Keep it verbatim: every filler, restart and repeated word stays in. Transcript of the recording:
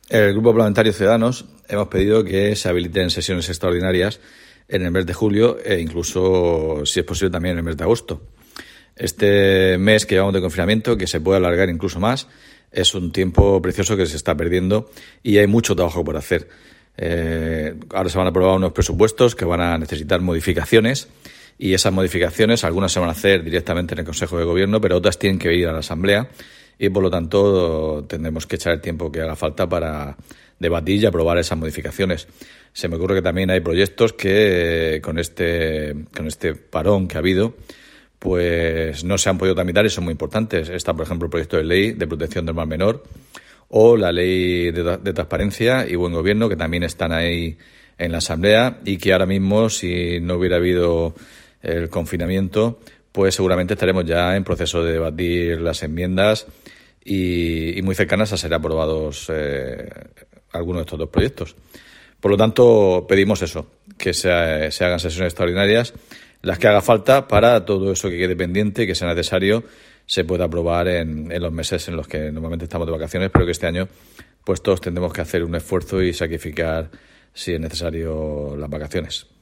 El Grupo Parlamentario Ciudadanos hemos pedido que se habiliten sesiones extraordinarias en el mes de julio e incluso, si es posible, también en el mes de agosto. Este mes que llevamos de confinamiento, que se puede alargar incluso más, es un tiempo precioso que se está perdiendo y hay mucho trabajo por hacer. Eh, ahora se van a aprobar unos presupuestos que van a necesitar modificaciones y esas modificaciones, algunas se van a hacer directamente en el Consejo de Gobierno, pero otras tienen que ir a la Asamblea y, por lo tanto, tendremos que echar el tiempo que haga falta para debatir y aprobar esas modificaciones. Se me ocurre que también hay proyectos que, con este, con este parón que ha habido, pues no se han podido tramitar y son muy importantes. Está, por ejemplo, el proyecto de ley de protección del mar menor o la ley de, de transparencia y buen gobierno, que también están ahí en la Asamblea y que ahora mismo, si no hubiera habido el confinamiento, pues seguramente estaremos ya en proceso de debatir las enmiendas y, y muy cercanas a ser aprobados eh, algunos de estos dos proyectos. Por lo tanto, pedimos eso, que se, se hagan sesiones extraordinarias, las que haga falta para todo eso que quede pendiente y que sea necesario se pueda aprobar en, en los meses en los que normalmente estamos de vacaciones, pero que este año pues todos tendremos que hacer un esfuerzo y sacrificar, si es necesario, las vacaciones.